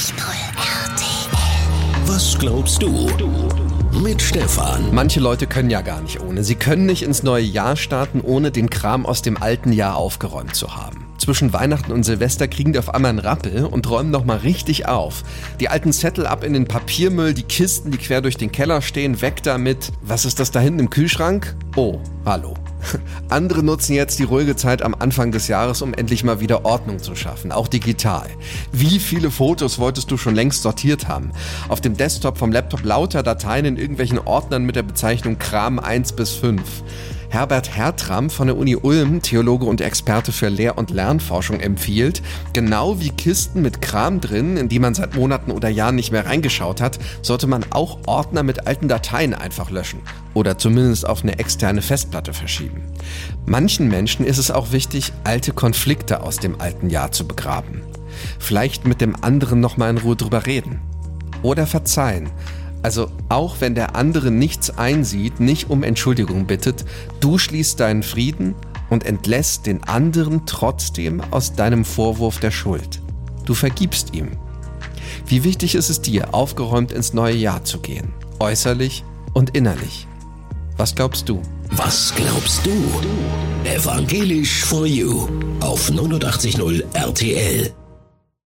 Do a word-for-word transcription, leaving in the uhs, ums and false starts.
R T L. Was glaubst du? Mit Stefan. Manche Leute können ja gar nicht ohne. Sie können nicht ins neue Jahr starten, ohne den Kram aus dem alten Jahr aufgeräumt zu haben. Zwischen Weihnachten und Silvester kriegen die auf einmal einen Rappel und räumen nochmal richtig auf. Die alten Zettel ab in den Papiermüll, die Kisten, die quer durch den Keller stehen, weg damit. Was ist das da hinten im Kühlschrank? Oh, hallo. Andere nutzen jetzt die ruhige Zeit am Anfang des Jahres, um endlich mal wieder Ordnung zu schaffen, auch digital. Wie viele Fotos wolltest du schon längst sortiert haben? Auf dem Desktop vom Laptop lauter Dateien in irgendwelchen Ordnern mit der Bezeichnung Kram eins bis fünf. Herbert Hertram von der Uni Ulm, Theologe und Experte für Lehr- und Lernforschung, empfiehlt, genau wie Kisten mit Kram drin, in die man seit Monaten oder Jahren nicht mehr reingeschaut hat, sollte man auch Ordner mit alten Dateien einfach löschen oder zumindest auf eine externe Festplatte verschieben. Manchen Menschen ist es auch wichtig, alte Konflikte aus dem alten Jahr zu begraben. Vielleicht mit dem anderen nochmal in Ruhe drüber reden. Oder verzeihen. Also auch wenn der andere nichts einsieht, nicht um Entschuldigung bittet, du schließt deinen Frieden und entlässt den anderen trotzdem aus deinem Vorwurf der Schuld. Du vergibst ihm. Wie wichtig ist es dir, aufgeräumt ins neue Jahr zu gehen? Äußerlich und innerlich. Was glaubst du? Was glaubst du? Evangelisch for You auf neunundachtzig Komma null R T L.